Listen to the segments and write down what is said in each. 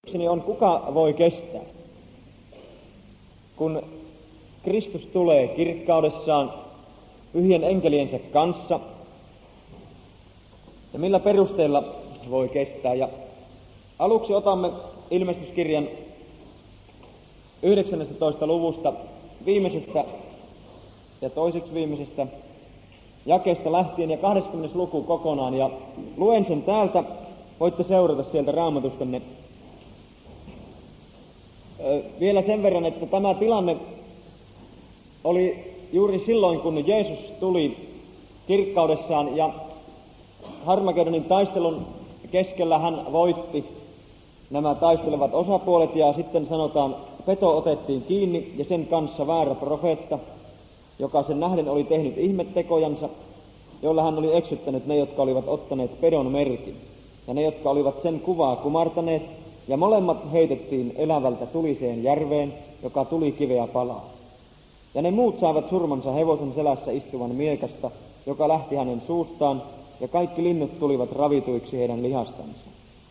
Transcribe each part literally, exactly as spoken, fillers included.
on, kuka voi kestää, kun Kristus tulee kirkkaudessaan pyhien enkeliensä kanssa, ja millä perusteella voi kestää. Ja aluksi otamme ilmestyskirjan yhdeksännestätoista luvusta viimeisestä ja toiseksi viimeisestä jakeesta lähtien ja kahdeskymmenes luku kokonaan, ja luen sen täältä. Voitte seurata sieltä Raamatustanne. Vielä sen verran, että tämä tilanne oli juuri silloin, kun Jeesus tuli kirkkaudessaan, ja Harmagedonin taistelun keskellä hän voitti nämä taistelevat osapuolet, ja sitten sanotaan, peto otettiin kiinni ja sen kanssa väärä profeetta, joka sen nähden oli tehnyt ihmettekojansa, joilla hän oli eksyttänyt ne, jotka olivat ottaneet pedon merkin, ja ne, jotka olivat sen kuvaa kumartaneet, ja molemmat heitettiin elävältä tuliseen järveen, joka tuli kiveä palaa. Ja ne muut saivat surmansa hevosen selässä istuvan miekasta, joka lähti hänen suustaan, ja kaikki linnut tulivat ravituiksi heidän lihastansa.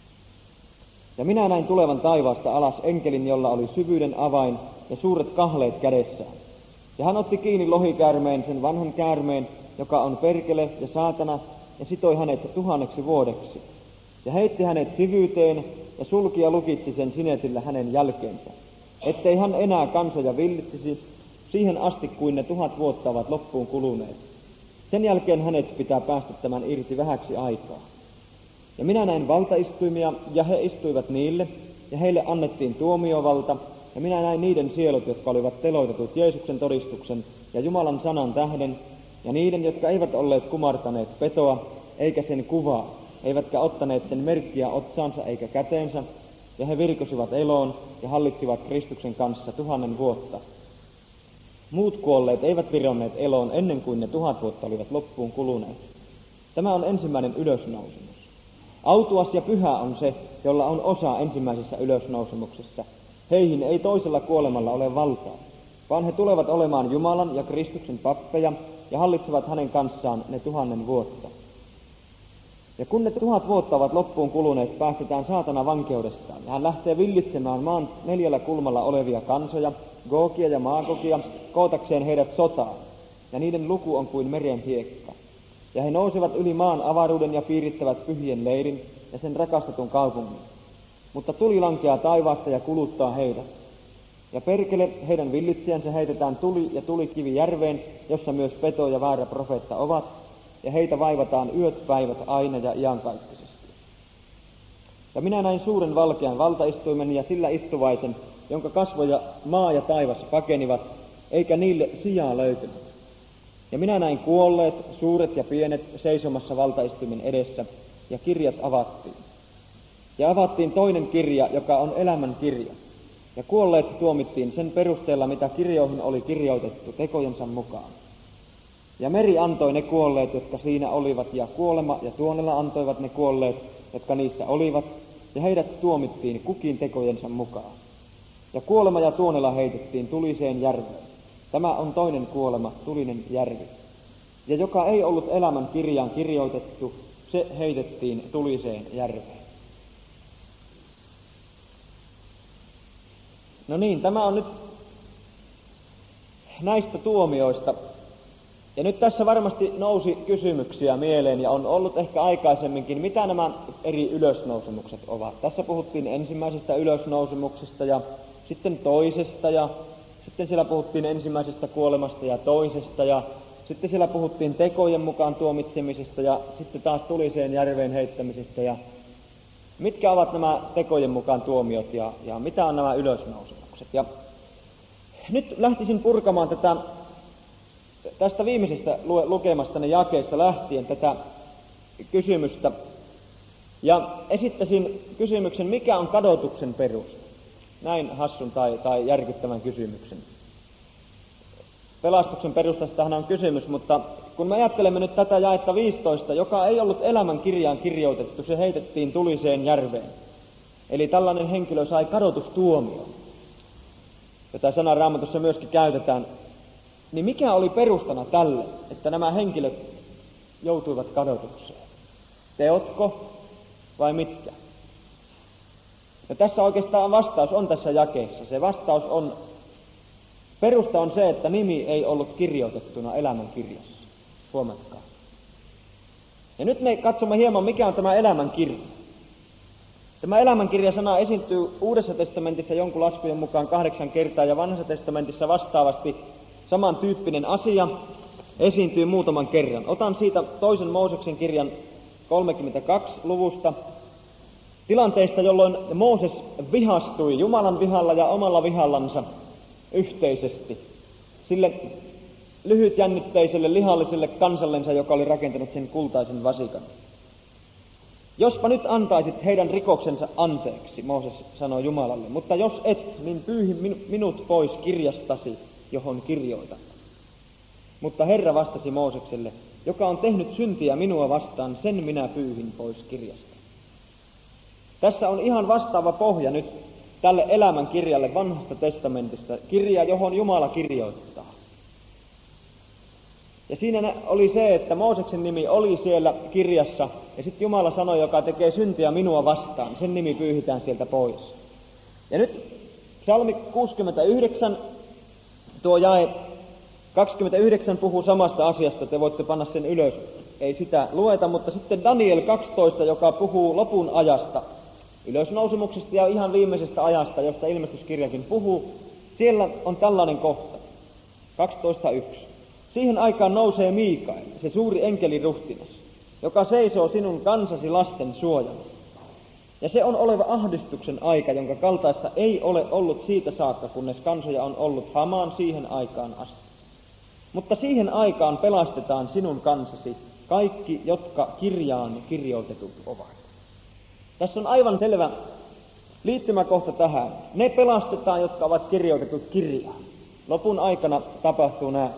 Ja minä näin tulevan taivaasta alas enkelin, jolla oli syvyyden avain ja suuret kahleet kädessään. Ja hän otti kiinni lohikäärmeen, sen vanhan käärmeen, joka on perkele ja saatana, ja sitoi hänet tuhanneksi vuodeksi. Ja heitti hänet syvyyteen, ja sulki ja lukitsi sen sinetillä hänen jälkeensä, ettei hän enää kansoja villitsisi siihen asti, kuin ne tuhat vuotta ovat loppuun kuluneet. Sen jälkeen hänet pitää päästettämään irti vähäksi aikaa. Ja minä näin valtaistuimia, ja he istuivat niille, ja heille annettiin tuomiovalta, ja minä näin niiden sielut, jotka olivat teloitetut Jeesuksen todistuksen ja Jumalan sanan tähden, ja niiden, jotka eivät olleet kumartaneet petoa, eikä sen kuvaa, eivätkä ottaneet sen merkkiä otsaansa eikä käteensä, ja he virkosivat eloon ja hallitsivat Kristuksen kanssa tuhannen vuotta. Muut kuolleet eivät vironneet eloon ennen kuin ne tuhat vuotta olivat loppuun kuluneet. Tämä on ensimmäinen ylösnousemus. Autuas ja pyhä on se, jolla on osa ensimmäisessä ylösnousemuksessa. Heihin ei toisella kuolemalla ole valtaa, vaan he tulevat olemaan Jumalan ja Kristuksen pappeja ja hallitsevat hänen kanssaan ne tuhannen vuotta. Ja kun ne tuhat vuotta ovat loppuun kuluneet, päästetään saatana vankeudestaan, ja hän lähtee villitsemään maan neljällä kulmalla olevia kansoja, Googia ja Maagogia, kootakseen heidät sotaan, ja niiden luku on kuin meren hiekka. Ja he nousevat yli maan avaruuden ja piirittävät pyhien leirin ja sen rakastetun kaupungin. Mutta tuli lankeaa taivaasta ja kuluttaa heidät. Ja perkele, heidän villitsijänsä heitetään tuli ja tulikivi järveen, jossa myös peto ja väärä profeetta ovat, ja heitä vaivataan yöt päivät aina ja iankaikkisesti. Ja minä näin suuren valkean valtaistuimen ja sillä istuvaisen, jonka kasvoja maa ja taivas pakenivat, eikä niille sijaa löytynyt. Ja minä näin kuolleet, suuret ja pienet, seisomassa valtaistuimen edessä, ja kirjat avattiin. Ja avattiin toinen kirja, joka on elämän kirja. Ja kuolleet tuomittiin sen perusteella, mitä kirjoihin oli kirjoitettu tekojensa mukaan. Ja meri antoi ne kuolleet, jotka siinä olivat, ja kuolema ja tuonela antoivat ne kuolleet, jotka niissä olivat, ja heidät tuomittiin kukin tekojensa mukaan. Ja kuolema ja tuonela heitettiin tuliseen järveen. Tämä on toinen kuolema, tulinen järvi. Ja joka ei ollut elämän kirjaan kirjoitettu, se heitettiin tuliseen järveen. No niin, tämä on nyt näistä tuomioista. Ja nyt tässä varmasti nousi kysymyksiä mieleen ja on ollut ehkä aikaisemminkin, mitä nämä eri ylösnousemukset ovat. Tässä puhuttiin ensimmäisestä ylösnousemuksesta ja sitten toisesta ja sitten siellä puhuttiin ensimmäisestä kuolemasta ja toisesta ja sitten siellä puhuttiin tekojen mukaan tuomitsemisesta ja sitten taas tuliseen järveen heittämisestä. Ja mitkä ovat nämä tekojen mukaan tuomiot ja, ja mitä on nämä ylösnousemukset? Ja nyt lähtisin purkamaan tätä, tästä viimeisestä lukemastani jakeesta lähtien tätä kysymystä ja esittäisin kysymyksen, mikä on kadotuksen peruste? Näin hassun tai, tai järkyttävän kysymyksen. Pelastuksen perustastahan on kysymys, mutta kun me ajattelemme nyt tätä jaetta viisitoista, joka ei ollut elämän kirjaan kirjoitettu, se heitettiin tuliseen järveen. Eli tällainen henkilö sai kadotustuomion, jota sana Raamatussa myöskin käytetään. Niin mikä oli perustana tälle, että nämä henkilöt joutuivat kadotukseen? Teotko vai mitkä? Ja tässä oikeastaan vastaus on tässä jakeessa. Se vastaus on, perusta on se, että nimi ei ollut kirjoitettuna elämänkirjassa. Huomatkaa. Ja nyt me katsomme hieman, mikä on tämä elämänkirja. Tämä elämänkirja-sana esiintyy Uudessa testamentissa jonkun laskujen mukaan kahdeksan kertaa ja Vanhassa testamentissa vastaavasti samantyyppinen asia esiintyy muutaman kerran. Otan siitä toisen Mooseksen kirjan kolmekymmentäkaksi luvusta tilanteesta, jolloin Mooses vihastui Jumalan vihalla ja omalla vihallansa yhteisesti sille lyhytjännitteiselle lihalliselle kansallensa, joka oli rakentanut sen kultaisen vasikan. Jospa nyt antaisit heidän rikoksensa anteeksi, Mooses sanoi Jumalalle, mutta jos et, niin pyyhi minut pois kirjastasi, johon kirjoitat. Mutta Herra vastasi Moosekselle, joka on tehnyt syntiä minua vastaan, sen minä pyyhin pois kirjasta. Tässä on ihan vastaava pohja nyt tälle elämänkirjalle Vanhasta testamentista, kirja, johon Jumala kirjoittaa. Ja siinä oli se, että Mooseksen nimi oli siellä kirjassa, ja sitten Jumala sanoi, joka tekee syntiä minua vastaan, sen nimi pyyhitään sieltä pois. Ja nyt psalmi kuusikymmentäyhdeksän, tuo jae kaksikymmentäyhdeksän puhuu samasta asiasta, te voitte panna sen ylös, ei sitä lueta, mutta sitten Daniel kaksitoista, joka puhuu lopun ajasta, ylösnousemuksesta ja ihan viimeisestä ajasta, josta ilmestyskirjakin puhuu, siellä on tällainen kohta, kaksitoista yksi. Siihen aikaan nousee Miikael, se suuri enkeliruhtinas, joka seisoo sinun kansasi lasten suojana. Ja se on oleva ahdistuksen aika, jonka kaltaista ei ole ollut siitä saakka, kunnes kansoja on ollut hamaan siihen aikaan asti. Mutta siihen aikaan pelastetaan sinun kansasi kaikki, jotka kirjaan kirjoitetut ovat. Tässä on aivan selvä liittymäkohta tähän. Ne pelastetaan, jotka ovat kirjoitetut kirjaan. Lopun aikana tapahtuu näin.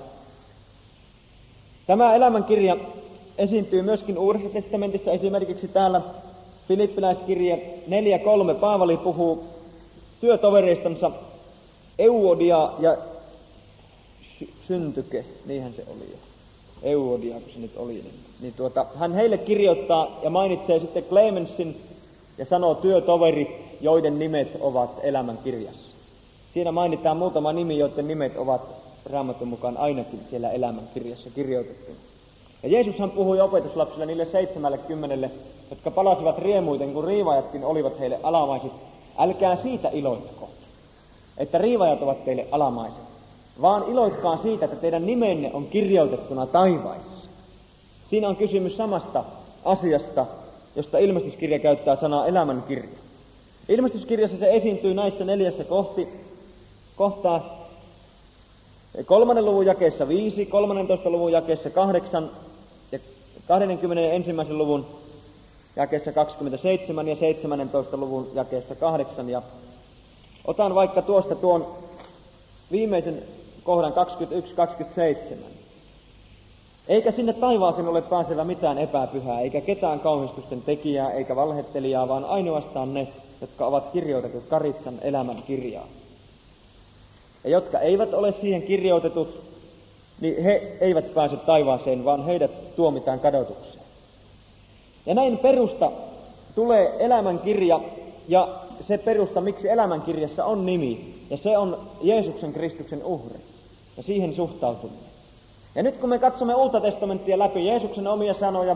Tämä elämänkirja esiintyy myöskin Uudessa testamentissa, esimerkiksi täällä Filippiläiskirje neljä kolme. Paavali puhuu työtovereistansa Euodia ja Syntyke, niinhän se oli jo. Euodia, kun se nyt oli. Niin, niin tuota, hän heille kirjoittaa ja mainitsee sitten Clemensin ja sanoo työtoverit, joiden nimet ovat elämänkirjassa. Siinä mainitaan muutama nimi, joiden nimet ovat Raamatun mukaan ainakin siellä elämänkirjassa kirjoitettu. Ja Jeesushan puhui opetuslapsille niille seitsemälle kymmenelle, jotka palasivat riemuiten, kun riivaajatkin olivat heille alamaiset. Älkää siitä iloitko, että riivaajat ovat teille alamaiset, vaan iloitkaa siitä, että teidän nimenne on kirjoitettuna taivaissa. Siinä on kysymys samasta asiasta, josta ilmestyskirja käyttää sanaa elämänkirja. Ilmestyskirjassa se esiintyy näissä neljässä kohti, kohtaa kolmannen luvun jakeessa viisi, kolmannentoista luvun jakeessa kahdeksan ja kaksikymmentäensimmäisen luvun jakeessa kaksikymmentäseitsemän ja seitsemännentoista luvun jakeessa kahdeksan. Ja otan vaikka tuosta tuon viimeisen kohdan kaksikymmentäyksi kaksikymmentäseitsemän. Eikä sinne taivaaseen ole pääsevä mitään epäpyhää, eikä ketään kauhistusten tekijää, eikä valhettelijaa, vaan ainoastaan ne, jotka ovat kirjoitetut Karitsan elämän kirjaan. Ja jotka eivät ole siihen kirjoitetut, niin he eivät pääse taivaaseen, vaan heidät tuomitaan kadotukseen. Ja näin perusta tulee elämänkirja, ja se perusta, miksi elämänkirjassa on nimi, ja se on Jeesuksen Kristuksen uhri, ja siihen suhtautuminen. Ja nyt kun me katsomme Uutta testamenttia läpi, Jeesuksen omia sanoja,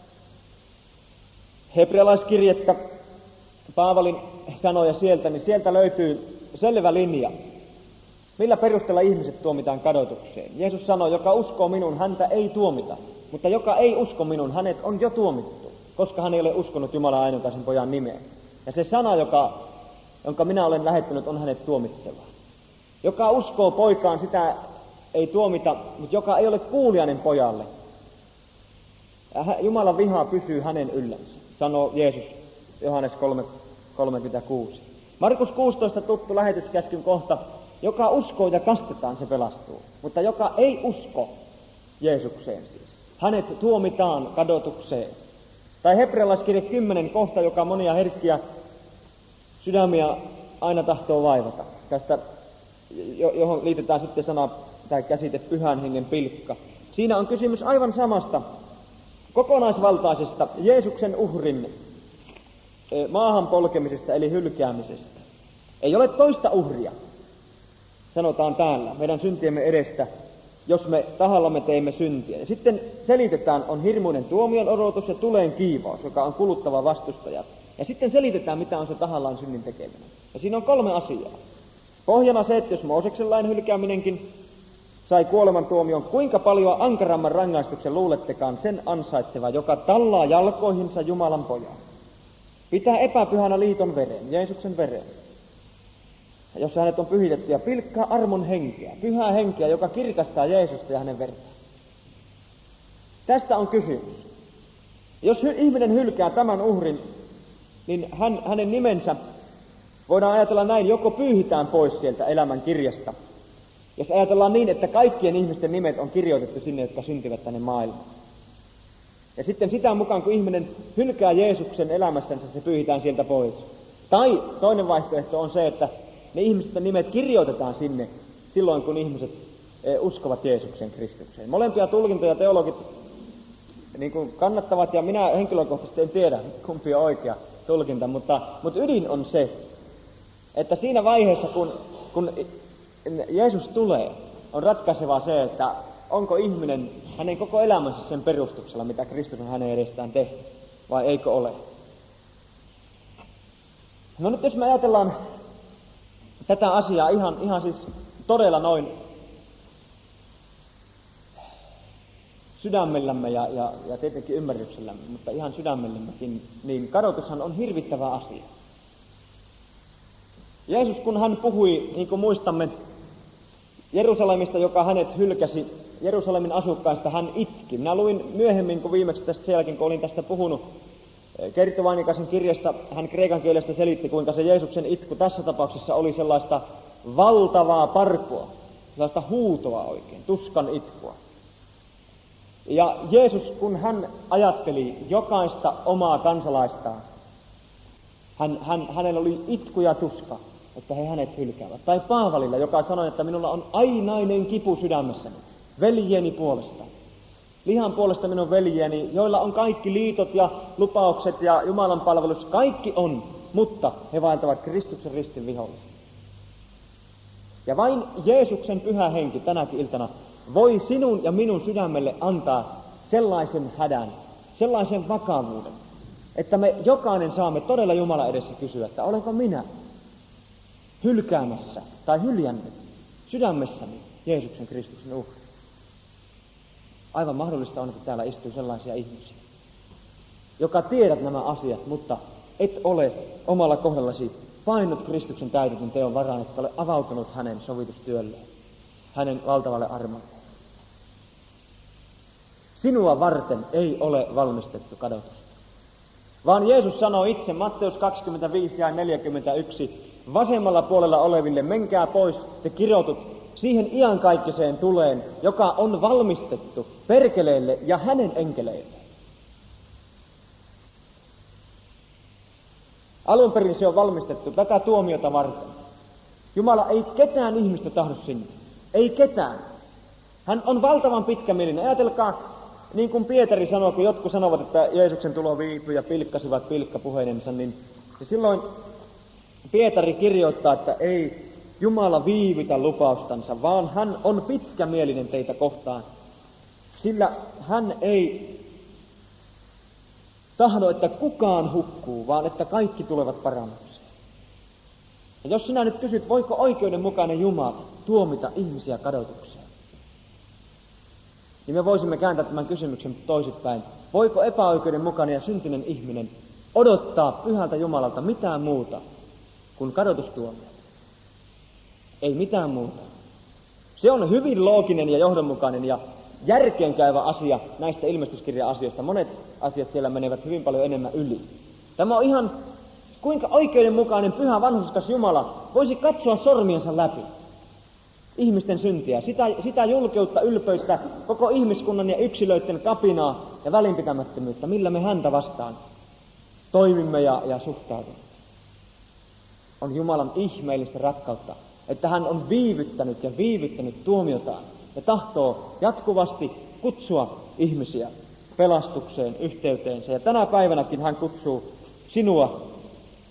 hebrealaiskirjettä, Paavalin sanoja sieltä, niin sieltä löytyy selvä linja. Millä perusteella ihmiset tuomitaan kadotukseen? Jeesus sanoi, joka uskoo minun, häntä ei tuomita, mutta joka ei usko minun, hänet on jo tuomittu, koska hän ei ole uskonut Jumalan ainokaisen pojan nimeen. Ja se sana, joka, jonka minä olen lähettänyt, on hänet tuomitseva. Joka uskoo poikaan, sitä ei tuomita, mutta joka ei ole kuulijainen pojalle. Jumalan viha pysyy hänen yllänsä, sanoo Jeesus Johannes kolme kolmekymmentäkuusi. Markus kuusitoista tuttu lähetyskäskyn kohta. Joka uskoo ja kastetaan, se pelastuu. Mutta joka ei usko Jeesukseen siis, hänet tuomitaan kadotukseen. Tai hebrealaiskirje kymmenen kohta, joka monia herkkiä sydämiä aina tahtoo vaivata. Tästä, johon liitetään sitten sana tai käsite pyhän hengen pilkka. Siinä on kysymys aivan samasta kokonaisvaltaisesta Jeesuksen uhrin maahan polkemisesta eli hylkäämisestä. Ei ole toista uhria, sanotaan täällä, meidän syntiemme edestä, jos me tahallamme teemme syntiä. Ja sitten selitetään, on hirmuinen tuomion odotus ja tuleen kiivaus, joka on kuluttava vastustaja. Ja sitten selitetään, mitä on se tahallaan synnin tekeminen. Ja siinä on kolme asiaa. Pohjana se, että jos Mooseksen lain hylkääminenkin sai kuolemantuomion, kuinka paljon ankaramman rangaistuksen luulettekaan sen ansaitseva, joka tallaa jalkoihinsa Jumalan pojan. Pitää epäpyhänä liiton veren, Jeesuksen veren, jossa hänet on pyhitetty, ja pilkkaa armon henkeä, pyhää henkeä, joka kirkastaa Jeesusta ja hänen vertaan. Tästä on kysymys. Jos ihminen hylkää tämän uhrin, niin hän, hänen nimensä voidaan ajatella näin, joko pyyhitään pois sieltä elämän kirjasta. Jos ajatellaan niin, että kaikkien ihmisten nimet on kirjoitettu sinne, jotka syntyvät tänne maailmaan. Ja sitten sitä mukaan, kun ihminen hylkää Jeesuksen elämässänsä, se pyyhitään sieltä pois. Tai toinen vaihtoehto on se, että ne ihmisten nimet kirjoitetaan sinne silloin, kun ihmiset uskovat Jeesuksen Kristukseen. Molempia tulkintoja teologit niin kuin kannattavat, ja minä henkilökohtaisesti en tiedä, kumpi on oikea tulkinta, mutta, mutta ydin on se, että siinä vaiheessa, kun, kun Jeesus tulee, on ratkaisevaa se, että onko ihminen hänen koko elämänsä sen perustuksella, mitä Kristus on hänen edestään tehty, vai eikö ole. No nyt jos me ajatellaan tätä asiaa ihan, ihan siis todella noin sydämellämme ja, ja, ja tietenkin ymmärryksellämme, mutta ihan sydämellämmekin, niin kadotushan on hirvittävä asia. Jeesus, kun hän puhui, niin kuin muistamme, Jerusalemista, joka hänet hylkäsi, Jerusalemin asukkaista hän itki. Minä luin myöhemmin, kun viimeksi tästä sen jälkeen, kun olin tästä puhunut, Kerttu Vainikaisen kirjasta, hän kreikan kielestä selitti, kuinka se Jeesuksen itku tässä tapauksessa oli sellaista valtavaa parkua, sellaista huutoa oikein, tuskan itkua. Ja Jeesus, kun hän ajatteli jokaista omaa kansalaistaan, hän, hän, hänellä oli itku ja tuska, että he hänet hylkäävät. Tai Paavalilla, joka sanoi, että minulla on ainainen kipu sydämessäni, veljeni puolesta. Lihan puolesta minun veljeni, joilla on kaikki liitot ja lupaukset ja Jumalan palvelus, kaikki on, mutta he vaeltavat Kristuksen ristin vihollisia. Ja vain Jeesuksen pyhä henki tänäkin iltana voi sinun ja minun sydämelle antaa sellaisen hädän, sellaisen vakavuuden, että me jokainen saamme todella Jumalan edessä kysyä, että olenko minä hylkäämässä tai hyljännyt sydämessäni Jeesuksen Kristuksen uhri. Aivan mahdollista on, että täällä istuu sellaisia ihmisiä, joka tiedät nämä asiat, mutta et ole omalla kohdallasi painut Kristuksen täytetyn teon varaan, että ole avautunut hänen sovitustyölleen, hänen valtavalle armolle. Sinua varten ei ole valmistettu kadotusta, vaan Jeesus sanoi itse Matteus kaksikymmentäviisi ja neljäkymmentäyksi vasemmalla puolella oleville, menkää pois, te kirotut, siihen iankaikkiseen tuleen, joka on valmistettu perkeleelle ja hänen enkeleille. Alun perin se on valmistettu tätä tuomiota varten. Jumala ei ketään ihmistä tahdo sinne. Ei ketään. Hän on valtavan pitkämielinen. Ajatelkaa, niin kuin Pietari sanoi, kun jotkut sanovat, että Jeesuksen tulo viipyi ja pilkkasivat pilkkapuheinensa, niin silloin Pietari kirjoittaa, että ei Jumala viivytä lupaustansa, vaan hän on pitkämielinen teitä kohtaan, sillä hän ei tahdo, että kukaan hukkuu, vaan että kaikki tulevat parannukseen. Ja jos sinä nyt kysyt, voiko oikeudenmukainen Jumala tuomita ihmisiä kadotukseen, niin me voisimme kääntää tämän kysymyksen toisinpäin. Voiko epäoikeudenmukainen ja syntinen ihminen odottaa pyhältä Jumalalta mitään muuta kuin kadotustuomio? Ei mitään muuta. Se on hyvin looginen ja johdonmukainen ja järkeenkäyvä asia näistä ilmestyskirjan asioista. Monet asiat siellä menevät hyvin paljon enemmän yli. Tämä on ihan, kuinka oikeudenmukainen pyhä vanhurskas Jumala voisi katsoa sormiensa läpi ihmisten syntiä, sitä, sitä julkeutta, ylpeyttä, koko ihmiskunnan ja yksilöiden kapinaa ja välinpitämättömyyttä, millä me häntä vastaan toimimme ja, ja suhtaudumme. On Jumalan ihmeellistä rakkautta, että hän on viivyttänyt ja viivyttänyt tuomiotaan ja tahtoo jatkuvasti kutsua ihmisiä pelastukseen, yhteyteensä. Ja tänä päivänäkin hän kutsuu sinua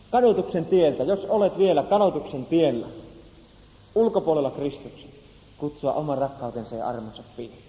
kadotuksen tieltä, jos olet vielä kadotuksen tiellä, ulkopuolella Kristuksen, kutsua oman rakkautensa ja armonsa piiriin.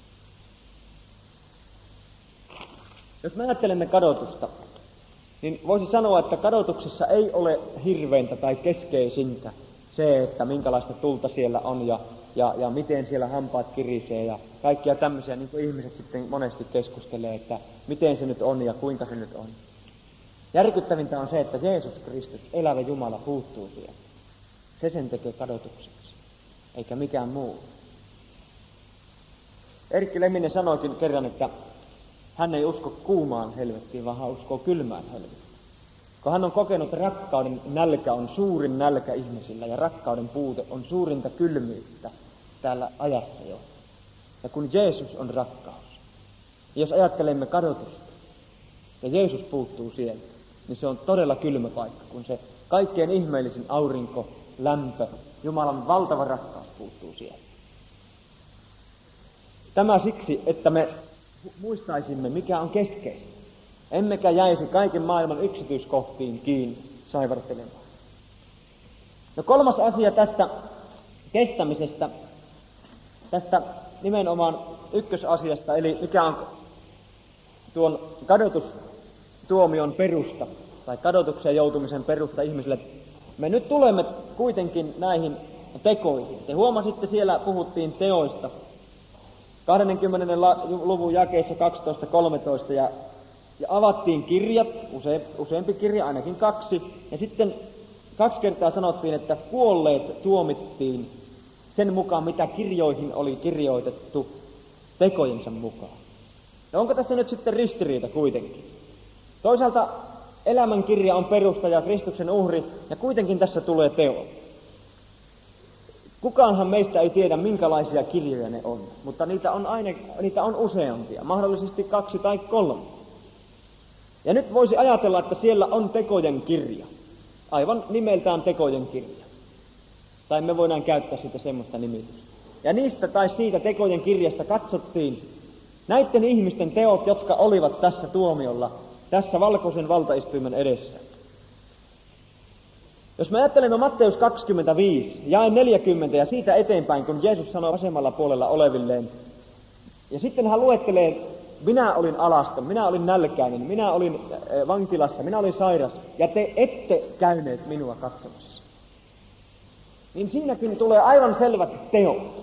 Jos me ajattelemme kadotusta, niin voisi sanoa, että kadotuksessa ei ole hirveintä tai keskeisintä se, että minkälaista tulta siellä on ja, ja, ja miten siellä hampaat kirisee ja kaikkia tämmöisiä, niin kuin ihmiset sitten monesti keskustelee, että miten se nyt on ja kuinka se nyt on. Järkyttävintä on se, että Jeesus Kristus, elävä Jumala, puuttuu sieltä. Se sen tekee kadotukseksi, eikä mikään muu. Erkki Lemminen sanoikin kerran, että hän ei usko kuumaan helvettiin, vaan hän uskoo kylmään helvettiin. Kun hän on kokenut, että rakkauden nälkä on suurin nälkä ihmisillä ja rakkauden puute on suurinta kylmyyttä täällä ajassa jo. Ja kun Jeesus on rakkaus, ja jos ajattelemme kadotusta ja Jeesus puuttuu sieltä, niin se on todella kylmä paikka, kun se kaikkein ihmeellisin aurinko, lämpö, Jumalan valtava rakkaus puuttuu sieltä. Tämä siksi, että me muistaisimme, mikä on keskeistä. Emmekä jäisi kaiken maailman yksityiskohtiin kiinni saivartelemaan. No kolmas asia tästä kestämisestä, tästä nimenomaan ykkösasiasta, eli mikä on tuon kadotustuomion perusta, tai kadotukseen joutumisen perusta ihmisille. Me nyt tulemme kuitenkin näihin tekoihin. Te huomasitte, siellä puhuttiin teoista. kahdenkymmenen luvun jakeissa kaksitoista kolmetoista ja, ja avattiin kirjat, use, useampi kirja, ainakin kaksi, ja sitten kaksi kertaa sanottiin, että kuolleet tuomittiin sen mukaan, mitä kirjoihin oli kirjoitettu tekojensa mukaan. No onko tässä nyt sitten ristiriita kuitenkin? Toisaalta elämänkirja on perusta ja Kristuksen uhri, ja kuitenkin tässä tulee teot. Kukaanhan meistä ei tiedä, minkälaisia kirjoja ne on, mutta niitä on, aina, niitä on useampia, mahdollisesti kaksi tai kolme. Ja nyt voisi ajatella, että siellä on tekojen kirja, aivan nimeltään tekojen kirja. Tai me voidaan käyttää siitä semmoista nimitystä. Ja niistä tai siitä tekojen kirjasta katsottiin näiden ihmisten teot, jotka olivat tässä tuomiolla, tässä valkoisen valtaistuimen edessä. Jos me ajattelemme Matteus kaksikymmentäviisi, jae neljäkymmentä ja siitä eteenpäin, kun Jeesus sanoi vasemmalla puolella olevilleen, ja sitten hän luettelee, minä olin alaston, minä olin nälkäinen, minä olin vankilassa, minä olin sairas, ja te ette käyneet minua katsomassa. Niin siinäkin tulee aivan selvät teot.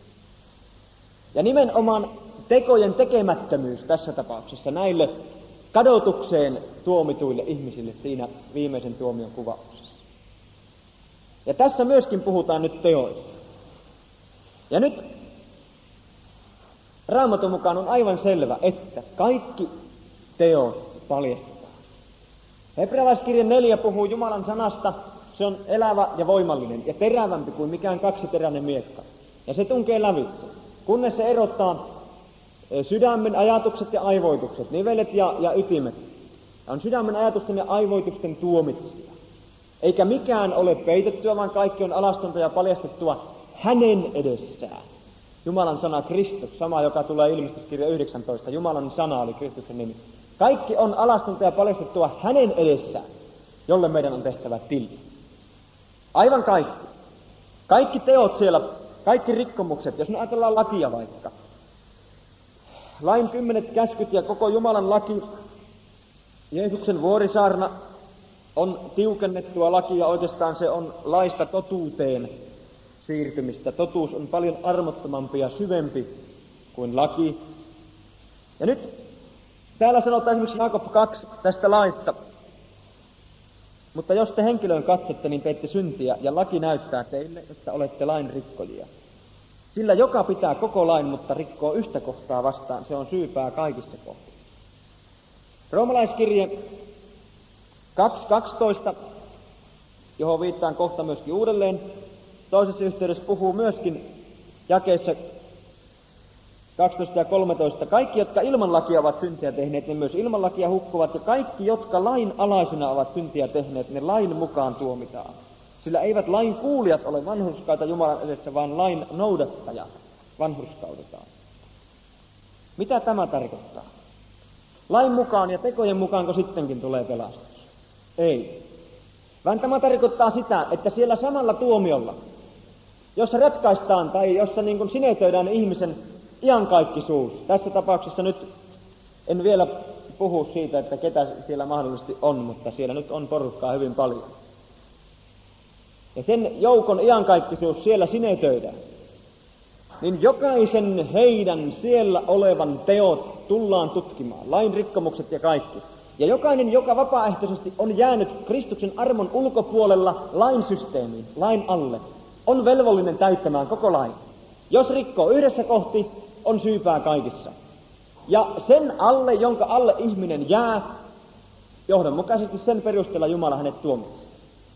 Ja nimenomaan tekojen tekemättömyys tässä tapauksessa näille kadotukseen tuomituille ihmisille siinä viimeisen tuomion kuvauksessa. Ja tässä myöskin puhutaan nyt teoista. Ja nyt Raamatun mukaan on aivan selvä, että kaikki teot paljastetaan. Hebrealaiskirja neljä puhuu Jumalan sanasta, se on elävä ja voimallinen ja terävämpi kuin mikään kaksiteräinen miekka. Ja se tunkee lävitse, kunnes se erottaa sydämen ajatukset ja aivoitukset, nivelet ja, ja ytimet. Ja on sydämen ajatusten ja aivoitusten tuomitsija. Eikä mikään ole peitettyä, vaan kaikki on alastonta ja paljastettua hänen edessään. Jumalan sana Kristus, sama joka tulee ilmestyskirja yhdeksäntoista, Jumalan sana oli Kristuksen nimi. Kaikki on alastonta ja paljastettua hänen edessään, jolle meidän on tehtävä tili. Aivan kaikki. Kaikki teot siellä, kaikki rikkomukset, jos me ajatellaan lakia vaikka. Lain kymmenet käskyt ja koko Jumalan laki, Jeesuksen vuorisaarna, on tiukennettua lakia, oikeastaan se on laista totuuteen siirtymistä. Totuus on paljon armottomampi ja syvempi kuin laki. Ja nyt täällä sanotaan esimerkiksi Jaakob kaksi tästä laista. Mutta jos te henkilöön katsotte, niin teette syntiä, ja laki näyttää teille, että olette lain rikkojia. Sillä joka pitää koko lain, mutta rikkoo yhtä kohtaa vastaan, se on syypää kaikissa kohdissa. Roomalaiskirje kaksi kaksitoista, johon viittaan kohta myöskin uudelleen, toisessa yhteydessä puhuu myöskin jakeessa kaksitoista ja kolmetoista. Kaikki, jotka ilman lakia ovat syntiä tehneet, ne myös ilman lakia hukkuvat, ja kaikki, jotka lain alaisena ovat syntiä tehneet, ne lain mukaan tuomitaan. Sillä eivät lain kuulijat ole vanhurskaita Jumalan edessä, vaan lain noudattajat vanhurskautetaan. Mitä tämä tarkoittaa? Lain mukaan ja tekojen mukaanko sittenkin tulee pelastus? Ei. vaan tämä tarkoittaa sitä, että siellä samalla tuomiolla, jossa ratkaistaan tai jossa niin kuin sinetöidään ihmisen iankaikkisuus, tässä tapauksessa nyt en vielä puhu siitä, että ketä siellä mahdollisesti on, mutta siellä nyt on porukkaa hyvin paljon. Ja sen joukon iankaikkisuus siellä sinetöidään, niin jokaisen heidän siellä olevan teot tullaan tutkimaan, lain rikkomukset ja kaikki. Ja jokainen, joka vapaaehtoisesti on jäänyt Kristuksen armon ulkopuolella lain systeemiin, lain alle, on velvollinen täyttämään koko lain. Jos rikkoo yhdessä kohti, on syypää kaikissa. Ja sen alle, jonka alle ihminen jää, johdonmukaisesti sen perusteella Jumala hänet tuomitsee.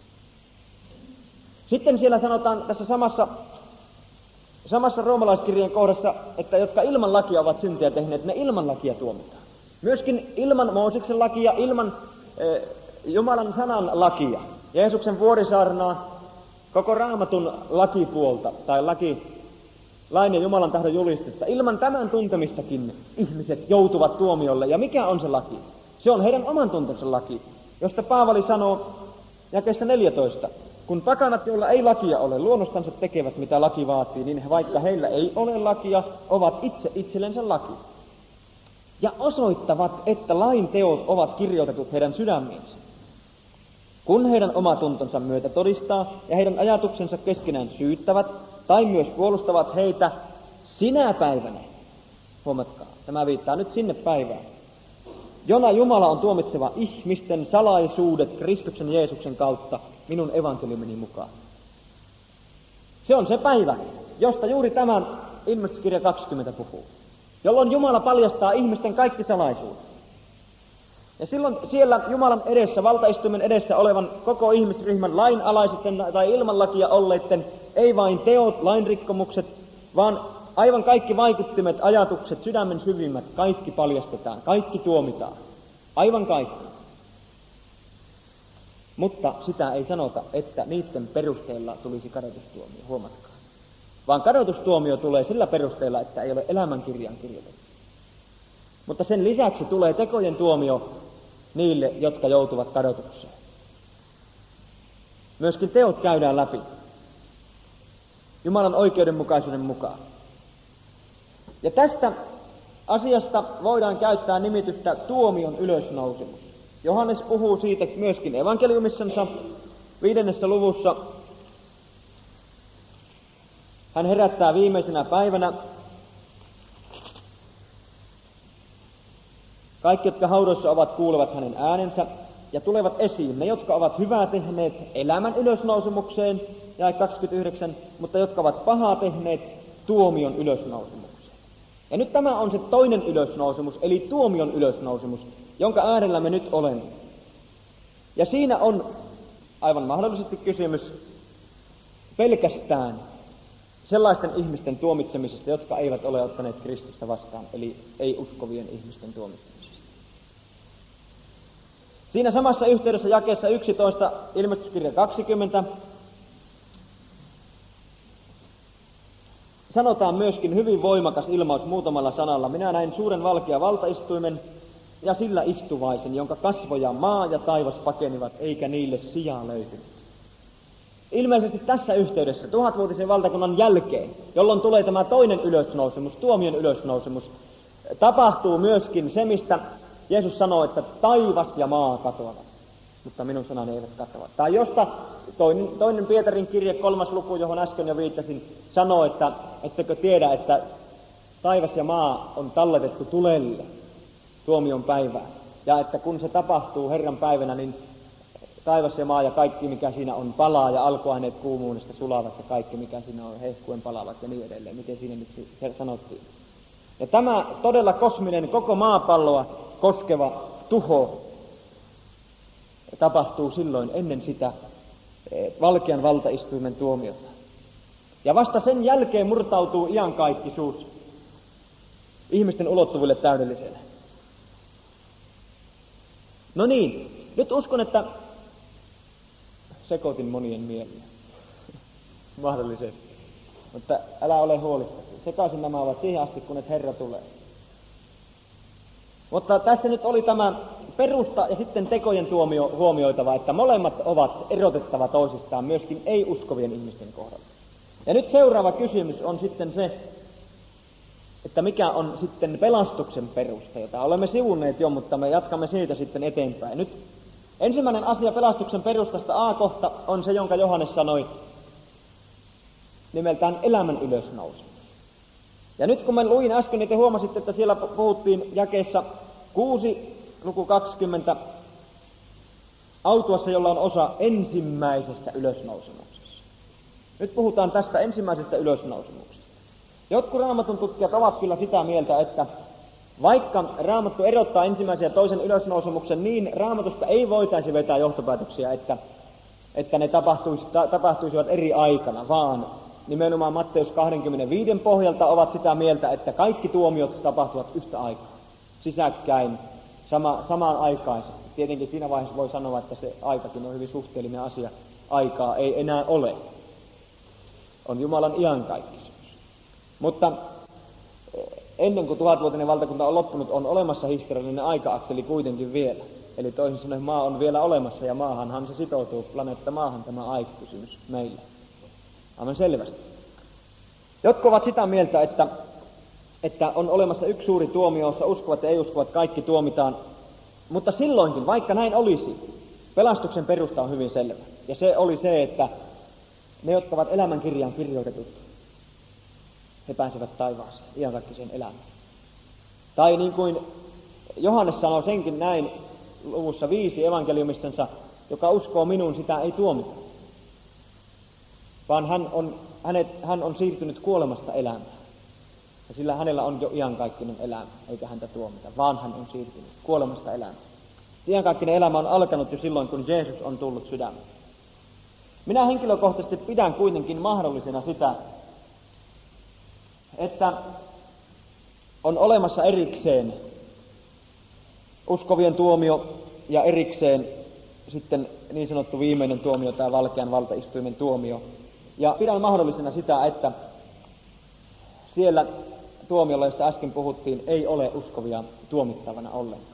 Sitten siellä sanotaan tässä samassa, samassa roomalaiskirjeen kohdassa, että jotka ilman lakia ovat syntiä tehneet, ne ilman lakia tuomitaan. Myöskin ilman Mooseksen lakia, ilman eh, Jumalan sanan lakia, Jeesuksen vuorisaarnaa, koko Raamatun lakipuolta tai laki, lain ja Jumalan tahdon julistusta. Ilman tämän tuntemistakin ihmiset joutuvat tuomiolle. Ja mikä on se laki? Se on heidän oman tuntonsa laki, josta Paavali sanoo jakeessa neljätoista. Kun pakanat, joilla ei lakia ole, luonnostansa tekevät mitä laki vaatii, niin vaikka heillä ei ole lakia, ovat itse itsellensä laki. Ja osoittavat, että lain teot ovat kirjoitetut heidän sydämiinsä. Kun heidän omatuntonsa myötä todistaa ja heidän ajatuksensa keskenään syyttävät tai myös puolustavat heitä sinä päivänä, huomatkaa, tämä viittaa nyt sinne päivään, jona Jumala on tuomitseva ihmisten salaisuudet Kristuksen Jeesuksen kautta minun evankeliumini mukaan. Se on se päivä, josta juuri tämä ilmestyskirja kaksikymmentä puhuu, jolloin Jumala paljastaa ihmisten kaikki salaisuudet. Ja silloin siellä Jumalan edessä, valtaistuimen edessä olevan koko ihmisryhmän lainalaisten tai ilman lakia olleiden, ei vain teot, lainrikkomukset, vaan aivan kaikki vaikuttimet, ajatukset, sydämen syvimmät, kaikki paljastetaan, kaikki tuomitaan. Aivan kaikki. Mutta sitä ei sanota, että niiden perusteella tulisi kadotustuomio, huomatkaa. Vaan kadotustuomio tulee sillä perusteella, että ei ole elämänkirjaan kirjoitettu. Mutta sen lisäksi tulee tekojen tuomio niille, jotka joutuvat kadotukseen. Myöskin teot käydään läpi Jumalan oikeudenmukaisuuden mukaan. Ja tästä asiasta voidaan käyttää nimitystä tuomion ylösnousemus. Johannes puhuu siitä myöskin evankeliumissansa viidennessä luvussa. Hän herättää viimeisenä päivänä kaikki, jotka haudoissa ovat, kuulevat hänen äänensä ja tulevat esiin. Ne, jotka ovat hyvää tehneet elämän ylösnousemukseen, jae kaksikymmentäyhdeksän, mutta jotka ovat pahaa tehneet tuomion ylösnousemukseen. Ja nyt tämä on se toinen ylösnousemus, eli tuomion ylösnousemus, jonka äärellä me nyt olemme. Ja siinä on aivan mahdollisesti kysymys pelkästään sellaisten ihmisten tuomitsemisesta, jotka eivät ole ottaneet Kristusta vastaan, eli ei-uskovien ihmisten tuomitsemisesta. Siinä samassa yhteydessä jakeessa yksitoista, ilmestyskirja kaksikymmentä, sanotaan myöskin hyvin voimakas ilmaus muutamalla sanalla. Minä näin suuren valkean valtaistuimen ja sillä istuvaisen, jonka kasvoja maa ja taivas pakenivat, eikä niille sijaa löytynyt. Ilmeisesti tässä yhteydessä, tuhatvuotisen valtakunnan jälkeen, jolloin tulee tämä toinen ylösnousemus, tuomion ylösnousemus, tapahtuu myöskin se, mistä Jeesus sanoo, että taivas ja maa katoavat, mutta minun sanani eivät katoa. Tai josta toinen, toinen Pietarin kirje, kolmas luku, johon äsken jo viittasin, sanoo, että ettekö tiedä, että taivas ja maa on talletettu tulelle tuomion päivään. Ja että kun se tapahtuu Herran päivänä, niin taivas ja maa ja kaikki, mikä siinä on, palaa ja alkuaineet kuumuudesta sulavat ja kaikki, mikä siinä on, hehkuen palavat ja niin edelleen. Miten siinä nyt sanottiin. Ja tämä todella kosminen, koko maapalloa koskeva tuho tapahtuu silloin ennen sitä valkean valtaistuimen tuomiota. Ja vasta sen jälkeen murtautuu iankaikkisuus ihmisten ulottuville täydelliselle. No niin, nyt uskon, että sekoitin monien mieliä. Mahdollisesti. Mutta älä ole huolissasi. Sekaisin nämä ovat siihen asti, kunnes Herra tulee. Mutta tässä nyt oli tämä perusta ja sitten tekojen tuomio huomioitava, että molemmat ovat erotettava toisistaan myöskin ei-uskovien ihmisten kohdalla. Ja nyt seuraava kysymys on sitten se, että mikä on sitten pelastuksen perusta, jota olemme sivunneet jo, mutta me jatkamme siitä sitten eteenpäin. Nyt ensimmäinen asia pelastuksen perustasta A-kohta on se, jonka Johannes sanoi nimeltään elämän ylösnousemus. Ja nyt kun mä luin äsken, niin te huomasitte, että siellä puhuttiin jakeessa kuusi, luku kaksikymmentä, autuassa, jolla on osa ensimmäisessä ylösnousemuksessa. Nyt puhutaan tästä ensimmäisestä ylösnousemuksesta. Jotkut raamatun tutkijat ovat kyllä sitä mieltä, että vaikka Raamattu erottaa ensimmäisen ja toisen ylösnousemuksen, niin Raamatusta ei voitaisi vetää johtopäätöksiä, että, että ne tapahtuisi, ta, tapahtuisivat eri aikana, vaan nimenomaan Matteus kaksikymmentäviisi pohjalta ovat sitä mieltä, että kaikki tuomiot tapahtuvat yhtä aikaa, sisäkkäin, sama, samaan aikaisesti. Tietenkin siinä vaiheessa voi sanoa, että se aikakin on hyvin suhteellinen asia. Aikaa ei enää ole. On Jumalan iankaikkisuus. Mutta ennen kuin tuhatvuotinen valtakunta on loppunut, on olemassa historiallinen aika-akseli kuitenkin vielä. Eli toisin sanoen maa on vielä olemassa ja maahanhan se sitoutuu, planeetta maahan tämä aikakysymys meillä. Aivan selvästi. Jotkut ovat sitä mieltä, että, että on olemassa yksi suuri tuomio, jossa uskovat ja ei-uskovat kaikki tuomitaan. Mutta silloinkin, vaikka näin olisi, pelastuksen perusta on hyvin selvä. Ja se oli se, että ne, jotka ovat elämänkirjaan kirjoitetut, he pääsevät taivaaseen, iankaikkiseen elämään. Tai niin kuin Johannes sanoo senkin näin luvussa viisi evankeliumissansa, joka uskoo minuun, sitä ei tuomita. Vaan hän on, hänet, hän on siirtynyt kuolemasta elämään. Ja sillä hänellä on jo iankaikkinen elämä, eikä häntä tuomita, vaan hän on siirtynyt kuolemasta elämään. Iankaikkinen elämä on alkanut jo silloin, kun Jeesus on tullut sydämeen. Minä henkilökohtaisesti pidän kuitenkin mahdollisena sitä, että on olemassa erikseen uskovien tuomio ja erikseen sitten niin sanottu viimeinen tuomio, tämä valkean valtaistuimen tuomio. Ja pidän mahdollisena sitä, että siellä tuomiolla, josta äsken puhuttiin, ei ole uskovia tuomittavana ollenkaan.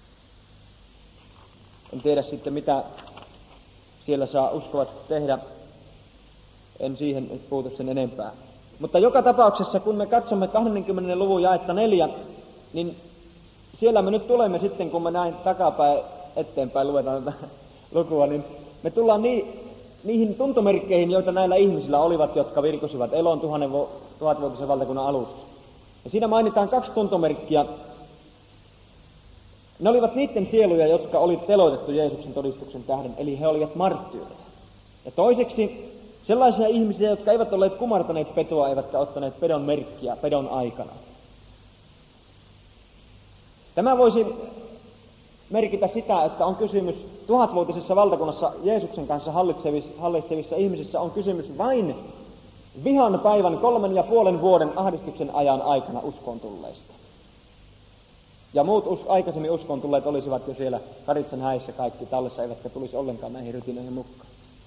En tiedä sitten, mitä siellä saa uskovat tehdä. En siihen nyt puutu sen enempää. Mutta joka tapauksessa, kun me katsomme kahdenkymmenen luvun jaetta neljä, niin siellä me nyt tulemme sitten, kun me näin takapäin eteenpäin luetaan tätä lukua, niin me tullaan ni, niihin tuntomerkkeihin, joita näillä ihmisillä olivat, jotka virkosivat elon tuhannen vu- tuhatvuotisen valtakunnan alussa. Ja siinä mainitaan kaksi tuntomerkkiä. Ne olivat niiden sieluja, jotka oli teloitettu Jeesuksen todistuksen tähden, eli he olivat marttyyreja. Ja toiseksi sellaisia ihmisiä, jotka eivät olleet kumartaneet petoa, eivätkä ottaneet pedon merkkiä pedon aikana. Tämä voisi merkitä sitä, että on kysymys tuhatvuotisessa valtakunnassa Jeesuksen kanssa hallitsevissa, hallitsevissa ihmisissä on kysymys vain vihan päivän kolmen ja puolen vuoden ahdistuksen ajan aikana uskoon tulleista. Ja muut us, aikaisemmin uskoon tulleet olisivat jo siellä Karitsan häissä kaikki tallessa, eivätkä tulisi ollenkaan näihin rytinöihin mukaan.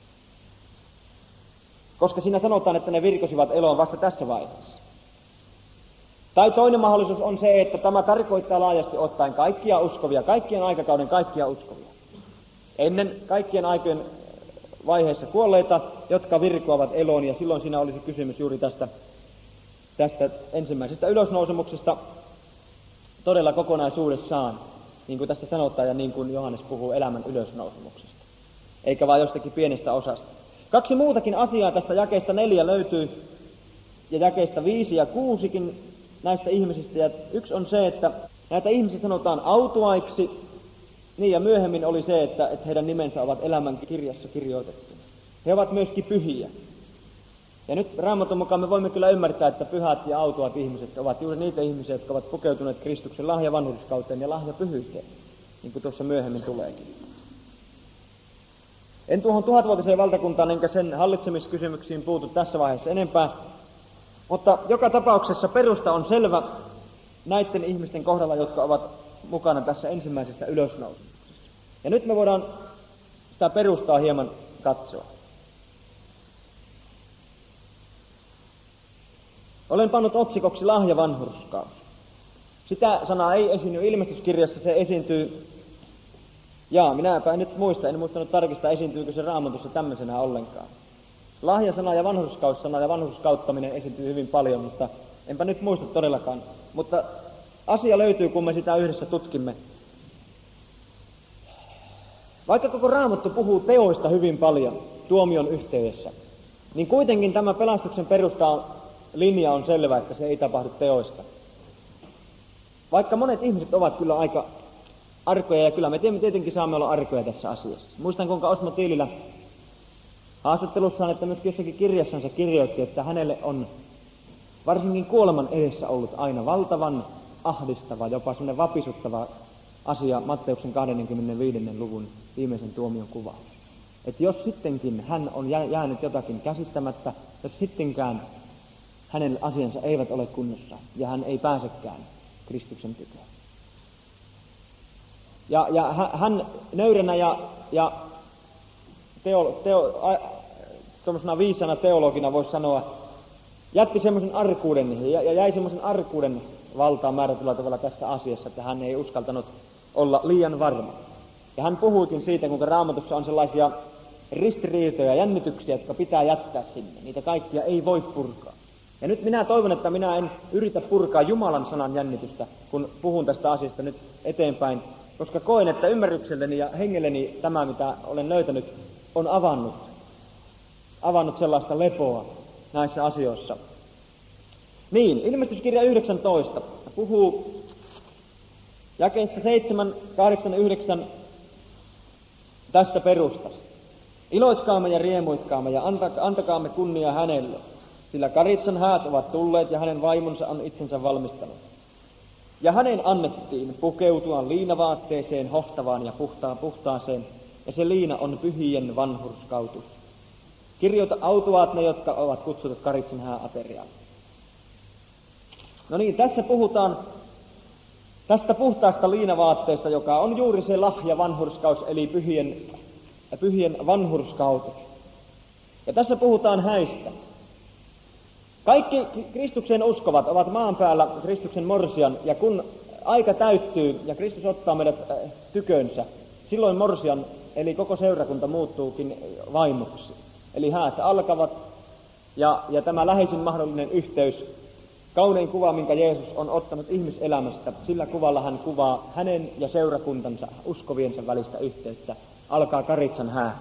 Koska siinä sanotaan, että ne virkosivat eloon vasta tässä vaiheessa. Tai toinen mahdollisuus on se, että tämä tarkoittaa laajasti ottaen kaikkia uskovia, kaikkien aikakauden kaikkia uskovia. Ennen kaikkien aikojen vaiheessa kuolleita, jotka virkoavat eloon, ja silloin siinä olisi kysymys juuri tästä, tästä ensimmäisestä ylösnousemuksesta todella kokonaisuudessaan, niin kuin tästä sanotaan ja niin kuin Johannes puhuu elämän ylösnousemuksesta, eikä vain jostakin pienestä osasta. Kaksi muutakin asiaa tästä jakeesta neljä löytyy, ja jakeesta viisi ja kuusikin näistä ihmisistä, ja yksi on se, että näitä ihmisiä sanotaan autuaiksi, niin ja myöhemmin oli se, että, että heidän nimensä ovat elämän kirjassa kirjoitettu. He ovat myöskin pyhiä. Ja nyt Raamatun mukaan me voimme kyllä ymmärtää, että pyhät ja autuat ihmiset ovat juuri niitä ihmisiä, jotka ovat pukeutuneet Kristuksen lahjavanhurskauteen ja lahjapyhyyteen, niin kuin tuossa myöhemmin tuleekin. En tuohon tuhatvuotiseen valtakuntaan enkä sen hallitsemiskysymyksiin puutu tässä vaiheessa enempää, mutta joka tapauksessa perusta on selvä näiden ihmisten kohdalla, jotka ovat mukana tässä ensimmäisessä ylösnousemuksessa. Ja nyt me voidaan sitä perustaa hieman katsoa. Olen pannut otsikoksi lahjavanhurskaus. Sitä sanaa ei esiinny ilmestyskirjassa, se esiintyy Jaa, minäpä en nyt muista, en muistanut tarkistaa, esiintyykö se Raamatussa tämmöisenä ollenkaan. Lahjasana ja vanhurskaussana ja vanhurskauttaminen esiintyy hyvin paljon, mutta enpä nyt muista todellakaan. Mutta asia löytyy, kun me sitä yhdessä tutkimme. Vaikka koko Raamattu puhuu teoista hyvin paljon tuomion yhteydessä, niin kuitenkin tämä pelastuksen perusta linja on selvä, että se ei tapahdu teoista. Vaikka monet ihmiset ovat kyllä aika arkoja, ja kyllä me tietenkin saamme olla arkoja tässä asiassa. Muistan, kuinka Osmo Tiililä haastattelussaan, että myöskin jossakin kirjassansa kirjoitti, että hänelle on varsinkin kuoleman edessä ollut aina valtavan ahdistava, jopa semmoinen vapisuttava asia Matteuksen kaksikymmentäviisi luvun viimeisen tuomion kuvaus. Että jos sittenkin hän on jäänyt jotakin käsittämättä, jos sittenkään hänen asiansa eivät ole kunnossa ja hän ei pääsekään Kristuksen tykään. Ja, ja hän nöyränä ja, ja teo, teo, tuollaisena viisana teologina voisi sanoa, jätti semmoisen arkuuden ja, ja jäi semmoisen arkuuden valtaan määrätyllä tavalla tässä asiassa, että hän ei uskaltanut olla liian varma. Ja hän puhuikin siitä, kuinka Raamatussa on sellaisia ristiriitoja ja jännityksiä, jotka pitää jättää sinne. Niitä kaikkia ei voi purkaa. Ja nyt minä toivon, että minä en yritä purkaa Jumalan sanan jännitystä, kun puhun tästä asiasta nyt eteenpäin, koska koen, että ymmärrykselleni ja hengelleni tämä, mitä olen löytänyt, on avannut, avannut sellaista lepoa näissä asioissa. Niin, ilmestyskirja yhdeksäntoista puhuu jakeissa seitsemän, kahdeksan, yhdeksän tästä perustasta. Iloitkaamme ja riemuitkaamme ja antakaamme kunnia hänelle, sillä Karitsan häät ovat tulleet ja hänen vaimonsa on itsensä valmistanut. Ja hänen annettiin pukeutua liinavaatteeseen hohtavaan ja puhtaan puhtaaseen, ja se liina on pyhien vanhurskautus. Kirjoita autuaat ne, jotka ovat kutsutut Karitsan hääateriaan. No niin, tässä puhutaan tästä puhtaasta liinavaatteesta, joka on juuri se lahja vanhurskaus, eli pyhien, pyhien vanhurskautus. Ja tässä puhutaan häistä. Kaikki Kristuksen uskovat ovat maan päällä Kristuksen morsian, ja kun aika täyttyy ja Kristus ottaa meidät tykönsä, silloin morsian, eli koko seurakunta muuttuukin vaimoksi. Eli häät alkavat, ja, ja tämä läheisin mahdollinen yhteys, kaunein kuva, minkä Jeesus on ottanut ihmiselämästä, sillä kuvalla hän kuvaa hänen ja seurakuntansa uskoviensa välistä yhteyttä, alkaa Karitsan hää.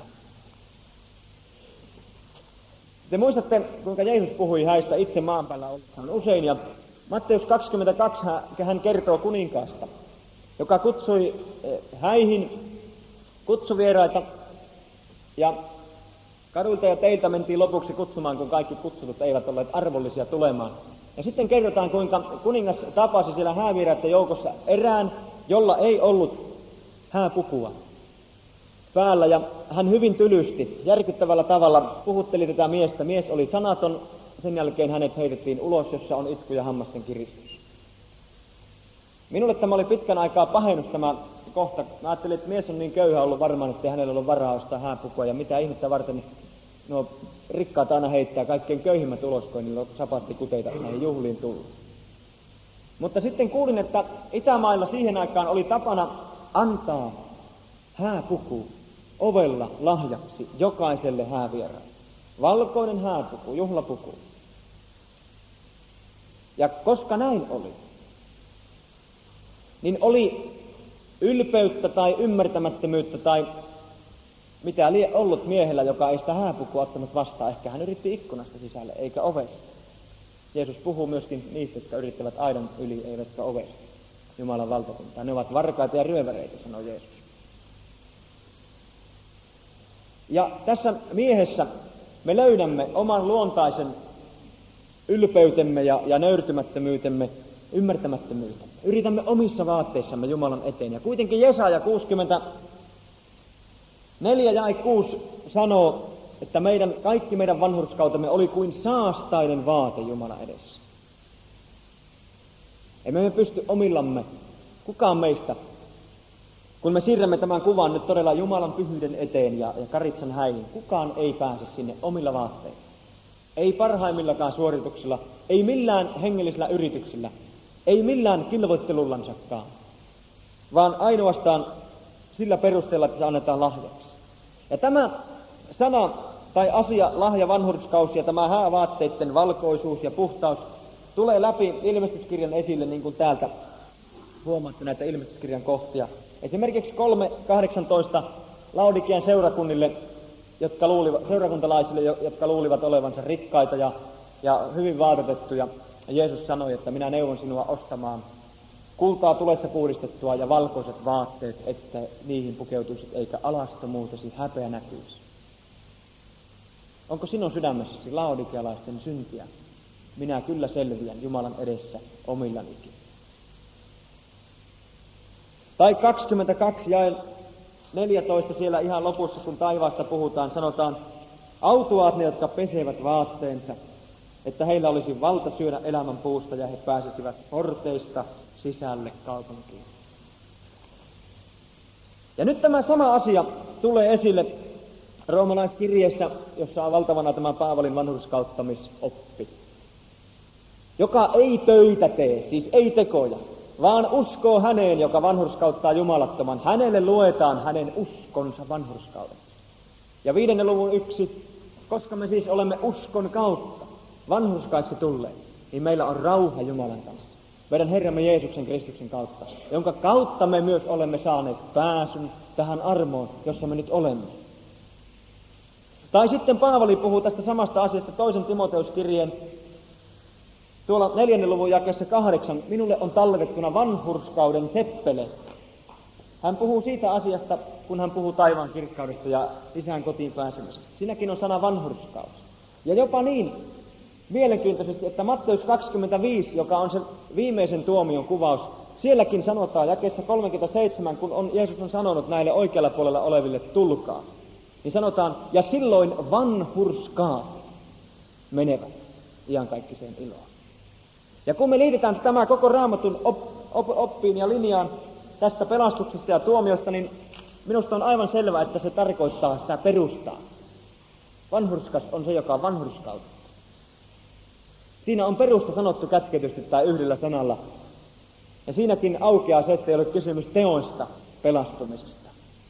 Te muistatte, kuinka Jeesus puhui häistä itse maan päällä ollessaan usein, ja Matteus kaksikymmentäkaksi hän kertoo kuninkaasta, joka kutsui häihin kutsuvieraita, ja kadulta ja teiltä mentiin lopuksi kutsumaan, kun kaikki kutsutut eivät olleet arvollisia tulemaan. Ja sitten kerrotaan, kuinka kuningas tapasi siellä häävieraiden joukossa erään, jolla ei ollut hääpukua päällä, ja hän hyvin tylysti, järkyttävällä tavalla puhutteli tätä miestä. Mies oli sanaton, sen jälkeen hänet heitettiin ulos, jossa on itku ja hammasten kiristys. Minulle tämä oli pitkän aikaa pahennus tämä kohta. Mä ajattelin, että mies on niin köyhä ollut varmaan, että ei hänellä ollut varaa ostaa hääpukua, ja mitä ihmettä varten nuo rikkaat aina heittää kaikkein köyhimmät ulos, kun niillä on sapattikuteita näihin juhliin tullut. Mutta sitten kuulin, että Itämailla siihen aikaan oli tapana antaa hääpuku ovella lahjaksi jokaiselle häävieraalle. Valkoinen hääpuku, juhlapuku. Ja koska näin oli, niin oli ylpeyttä tai ymmärtämättömyyttä tai mitä lie ollut miehellä, joka ei sitä hääpukua ottanut vastaan. Ehkä hän yritti ikkunasta sisälle, eikä ovesta. Jeesus puhuu myöskin niistä, jotka yrittävät aidan yli, eivätkä ovesta. Jumalan valtakuntaa. Ne ovat varkaita ja ryöväreitä, sanoo Jeesus. Ja tässä miehessä me löydämme oman luontaisen ylpeytemme ja, ja nöyrtymättömyytemme, ymmärtämättömyytemme. Yritämme omissa vaatteissamme Jumalan eteen. Ja kuitenkin Jesaja kuusikymmentäneljä ja kuusi sanoo, että meidän, kaikki meidän vanhurskautemme oli kuin saastainen vaate Jumalan edessä. Emme me pysty omillamme, kukaan meistä, kun me siirrämme tämän kuvan nyt todella Jumalan pyhyyden eteen ja, ja Karitsan häihin, kukaan ei pääse sinne omilla vaatteilla. Ei parhaimmillakaan suorituksilla, ei millään hengellisellä yrityksillä, ei millään kilvoittelullansakaan, vaan ainoastaan sillä perusteella, että se annetaan lahjaksi. Ja tämä sana tai asia, lahja, vanhurskaus ja tämä häävaatteiden valkoisuus ja puhtaus tulee läpi ilmestyskirjan esille, niin kuin täältä huomaatte näitä ilmestyskirjan kohtia. Esimerkiksi kolme kahdeksantoista Laodikian seurakunnille, jotka luulivat, seurakuntalaisille, jotka luulivat olevansa rikkaita ja, ja hyvin vaatetettuja. Ja Jeesus sanoi, että minä neuvon sinua ostamaan kultaa tulessa puhdistettua ja valkoiset vaatteet, että niihin pukeutuisit eikä alastomuutesi häpeä näkyisi. Onko sinun sydämessäsi laodikialaisten syntiä? Minä kyllä selviän Jumalan edessä omillanikin. Tai kaksikymmentäkaksi jae neljätoista siellä ihan lopussa, kun taivaasta puhutaan, sanotaan, autuaat ne, jotka pesevät vaatteensa, että heillä olisi valta syödä elämän puusta ja he pääsisivät porteista sisälle kaupunkiin. Ja nyt tämä sama asia tulee esille roomalaiskirjeessä, jossa on valtavana tämä Paavalin vanhurskauttamisoppi, joka ei töitä tee, siis ei tekoja, vaan uskoo häneen, joka vanhurskauttaa jumalattoman. Hänelle luetaan hänen uskonsa vanhurskaudeksi. Ja viidennen luvun yksi, koska me siis olemme uskon kautta vanhurskaiksi tulleet, niin meillä on rauha Jumalan kanssa. Meidän Herramme Jeesuksen Kristuksen kautta, jonka kautta me myös olemme saaneet pääsyn tähän armoon, jossa me nyt olemme. Tai sitten Paavali puhuu tästä samasta asiasta toisen Timoteuskirjeen tuolla neljännen luvun jakeessa kahdeksan. Minulle on talletettuna vanhurskauden seppele. Hän puhuu siitä asiasta, kun hän puhuu taivaan kirkkaudesta ja isän kotiin pääsemisestä. Siinäkin on sana vanhurskaus. Ja jopa niin mielenkiintoisesti, että Matteus kaksikymmentäviisi, joka on se viimeisen tuomion kuvaus, sielläkin sanotaan jakeessa kolmekymmentäseitsemän, kun on, Jeesus on sanonut näille oikealla puolella oleville, tulkaa. Niin sanotaan, ja silloin vanhurskaat menevät iankaikkiseen iloon. Ja kun me liitetään tämä koko Raamatun op, op, oppiin ja linjaan tästä pelastuksesta ja tuomiosta, niin minusta on aivan selvää, että se tarkoittaa sitä perustaa. Vanhurskas on se, joka on vanhurskautta. Siinä on perusta sanottu kätketysti tai yhdellä sanalla. Ja siinäkin aukeaa se, että ei ole kysymys teoista pelastumisesta.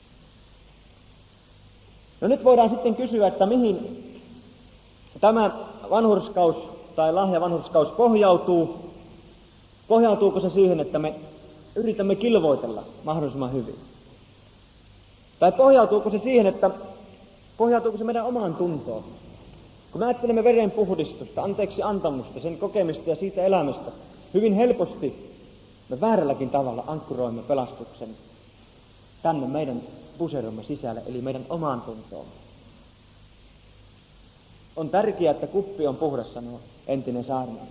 No nyt voidaan sitten kysyä, että mihin tämä vanhurskaus tai lahja vanhurskaus pohjautuu. Pohjautuuko se siihen, että me yritämme kilvoitella mahdollisimman hyvin? Tai pohjautuuko se siihen, että pohjautuuko se meidän omaan tuntoon? Kun me ajattelemme veren puhdistusta, anteeksi antamusta, sen kokemista ja siitä elämästä, hyvin helposti me väärälläkin tavalla ankkuroimme pelastuksen tänne meidän puseromme sisälle, eli meidän omaan tuntoomme. On tärkeää, että kuppi on puhdas, sanoo entinen saarnaamies.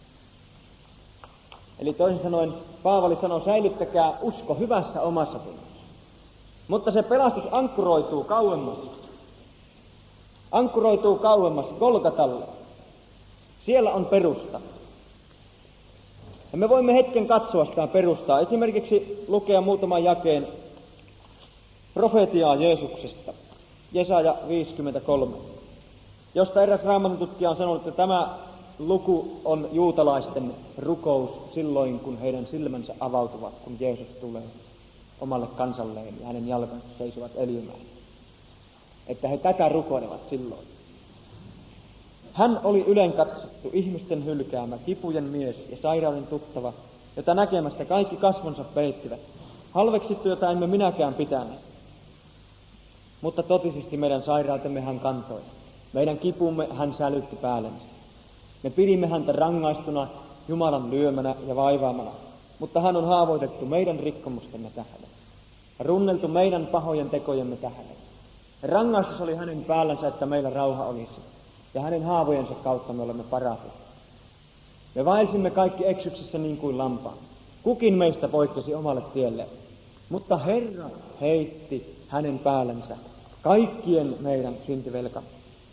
Eli toisin sanoen Paavali sanoo, säilyttäkää usko hyvässä omassa tunnossa. Mutta se pelastus ankkuroituu kauemmas. Ankkuroituu kauemmas Golgatalle. Siellä on perusta. Ja me voimme hetken katsoa sitä perustaa. Esimerkiksi lukea muutaman jakeen profetiaa Jeesuksesta. Jesaja viisikymmentäkolme. Josta eräs raamatututkija on sanonut, että tämä luku on juutalaisten rukous silloin, kun heidän silmänsä avautuvat, kun Jeesus tulee omalle kansalleen ja hänen jalkansa seisovat öljymään. Että he tätä rukoilevat silloin. Hän oli ylenkatsottu, ihmisten hylkäämä, kipujen mies ja sairauden tuttava, jota näkemästä kaikki kasvonsa peittivät. Halveksittu, jota emme minäkään pitäneet. Mutta totisesti meidän sairautemme hän kantoi. Meidän kipumme hän sälytti päällensä. Me pidimme häntä rangaistuna, Jumalan lyömänä ja vaivaamana, mutta hän on haavoitettu meidän rikkomustemme tähden. Runneltu meidän pahojen tekojemme tähden. Rangaistus oli hänen päällänsä, että meillä rauha olisi, ja hänen haavojensa kautta me olemme parantuneet. Me vaelsimme kaikki eksyksissä niin kuin lampaan. Kukin meistä poikkesi omalle tielle, mutta Herra heitti hänen päällänsä kaikkien meidän syntivelkamme.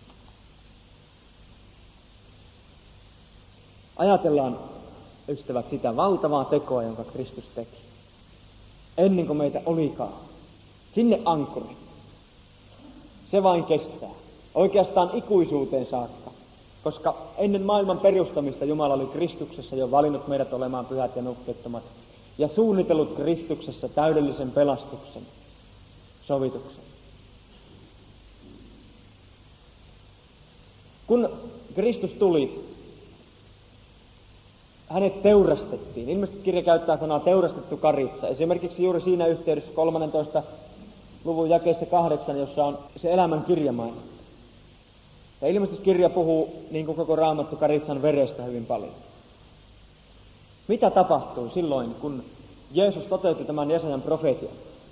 Ajatellaan, ystävät, sitä valtavaa tekoa, jonka Kristus teki. Ennen kuin meitä olikaan. Sinne ankkuri. Se vain kestää. Oikeastaan ikuisuuteen saakka. Koska ennen maailman perustamista Jumala oli Kristuksessa jo valinnut meidät olemaan pyhät ja nuhteettomat. Ja suunnitellut Kristuksessa täydellisen pelastuksen. sovitukseen. Kun Kristus tuli, hänet teurastettiin. Ilmestyskirja käyttää sanaa teurastettu karitsa. Esimerkiksi juuri siinä yhteydessä kolmannentoista luvun jakeessa kahdeksan, jossa on se elämän kirja mainittu. Ja ilmestyskirja puhuu, niin kuin koko Raamattu, karitsan verestä hyvin paljon. Mitä tapahtui silloin, kun Jeesus toteutti tämän Jesajan profeetian?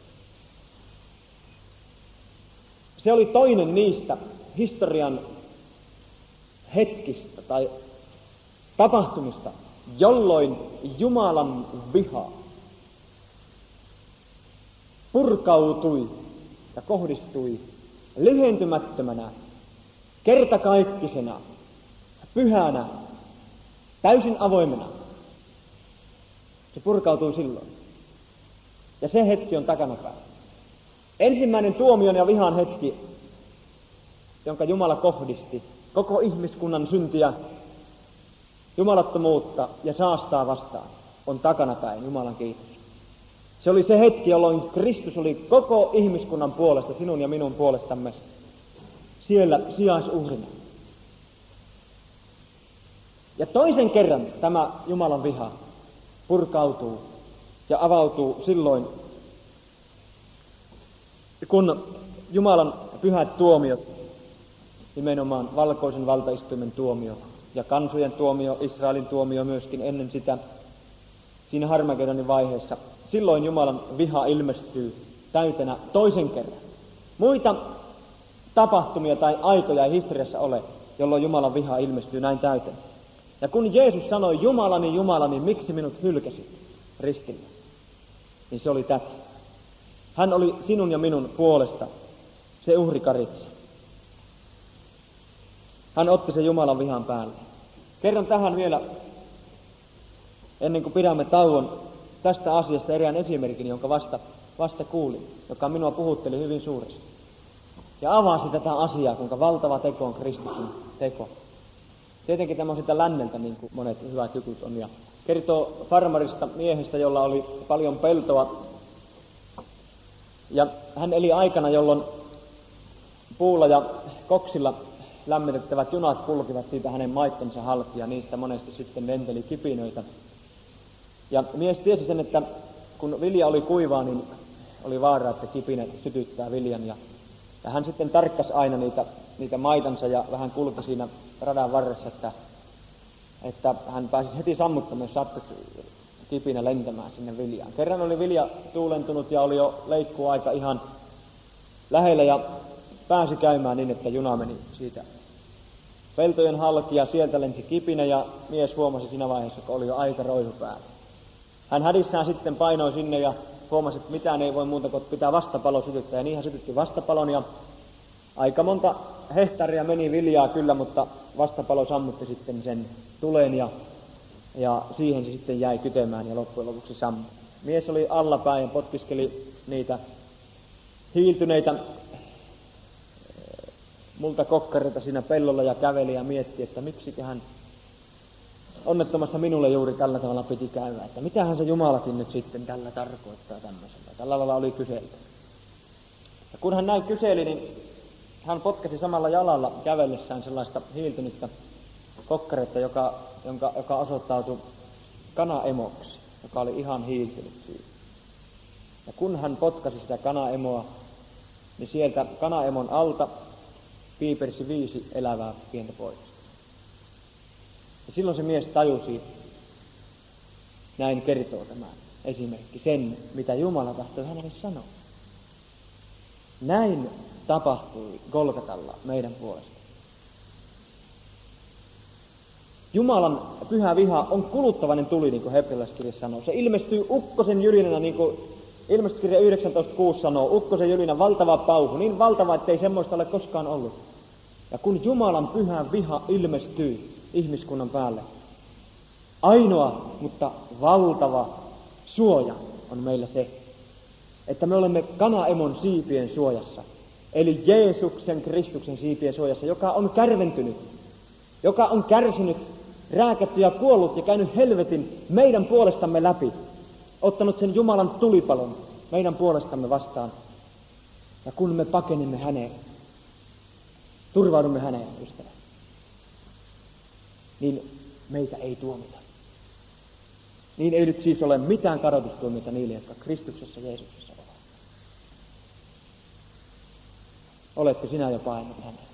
Se oli toinen niistä historian hetkistä tai tapahtumista, jolloin Jumalan viha purkautui ja kohdistui lyhentymättömänä, kertakaikkisena, pyhänä, täysin avoimena. Se purkautui silloin. Ja se hetki on takanapäin. Ensimmäinen tuomion ja vihan hetki, jonka Jumala kohdisti koko ihmiskunnan syntiä, jumalattomuutta ja saastaa vastaan, on takanapäin, Jumalan kiitos. Se oli se hetki, jolloin Kristus oli koko ihmiskunnan puolesta, sinun ja minun puolestamme, siellä sijaisuhrina. Ja toisen kerran tämä Jumalan viha purkautuu ja avautuu silloin, kun Jumalan pyhät tuomiot, nimenomaan valkoisen valtaistuimen tuomio ja kansojen tuomio, Israelin tuomio myöskin ennen sitä, siinä Harmagedonin vaiheessa, silloin Jumalan viha ilmestyy täytenä toisen kerran. Muita tapahtumia tai aikoja ei historiassa ole, jolloin Jumalan viha ilmestyy näin täytenä. Ja kun Jeesus sanoi, Jumalani, Jumalani, miksi minut hylkäsit ristillä, niin se oli tätä. Hän oli sinun ja minun puolesta se uhrikaritsa. Hän otti sen Jumalan vihan päälle. Kerron tähän vielä, ennen kuin pidämme tauon, tästä asiasta erään esimerkin, jonka vasta, vasta kuulin, joka minua puhutteli hyvin suuresti. Ja avasi tätä asiaa, kuinka valtava teko on Kristuksen teko. Tietenkin tämä on sitä länneltä, niin kuin monet hyvät jutut on. Ja kertoo farmarista miehestä, jolla oli paljon peltoa. Ja hän eli aikana, jolloin puulla ja koksilla lämmitettävät junat kulkivat siitä hänen maittensa halki, ja niistä monesti sitten lenteli kipinöitä. Ja mies tiesi sen, että kun vilja oli kuivaa, niin oli vaara, että kipinät sytyttää viljan. Ja, ja hän sitten tarkkasi aina niitä, niitä maitansa ja vähän kulki siinä radan varressa, että, että hän pääsisi heti sammuttamaan, jos sattuisi kipinä lentämään sinne viljaan. Kerran oli vilja tuulentunut ja oli jo leikkuaika ihan lähellä ja pääsi käymään niin, että juna meni siitä peltojen halki ja sieltä lensi kipinä ja mies huomasi siinä vaiheessa, kun oli jo aika roihu päällä. Hän hädissään sitten painoi sinne ja huomasi, että mitään ei voi muuta kuin pitää vastapalo sytyttää. Ja niin hän sytytti vastapalon ja aika monta hehtaaria meni viljaa kyllä, mutta vastapalo sammutti sitten sen tulen ja, ja siihen se sitten jäi kytemään ja loppujen lopuksi sammui. Mies oli allapäin ja potkiskeli niitä hiiltyneitä multakokkareita siinä pellolla ja käveli ja mietti, että miksiköhän onnettomassa minulle juuri tällä tavalla piti käydä, että mitähän se Jumalakin nyt sitten tällä tarkoittaa tämmöisellä. Tällä lailla oli kyselty. Ja kun hän näin kyseli, niin hän potkasi samalla jalalla kävellessään sellaista hiiltynyttä kokkaretta, joka, jonka, joka osoittautui kanaemoksi, joka oli ihan hiiltynyt siitä. Ja kun hän potkasi sitä kanaemoa, niin sieltä kanaemon alta piipersi viisi elävää pientä poikasta. Ja silloin se mies tajusi, näin kertoo tämä esimerkki, sen mitä Jumala tahtoi hänelle sanoa. Näin tapahtui Golgatalla meidän puolesta. Jumalan pyhä viha on kuluttavainen tuli, niin kuin hebrealaiskirja sanoo. Se ilmestyy ukkosen jyrinänä, niin kuin ilmestyskirja yhdeksäntoista kuusi sanoo, ukkosen jyrinä valtava pauhu, niin valtava, ettei semmoista ole koskaan ollut. Ja kun Jumalan pyhä viha ilmestyy ihmiskunnan päälle, ainoa, mutta valtava suoja on meillä se, että me olemme kanaemon siipien suojassa, eli Jeesuksen Kristuksen siipien suojassa, joka on kärventynyt, joka on kärsinyt, rääkätty ja kuollut ja käynyt helvetin meidän puolestamme läpi, ottanut sen Jumalan tulipalon meidän puolestamme vastaan Ja kun me pakenemme häneen, turvaudumme häneen, ystävä, niin meitä ei tuomita. Niin ei nyt siis ole mitään kadotustuomiota niille, jotka Kristuksessa Jeesuksessa ovat. Oletko sinä jo painut häneen?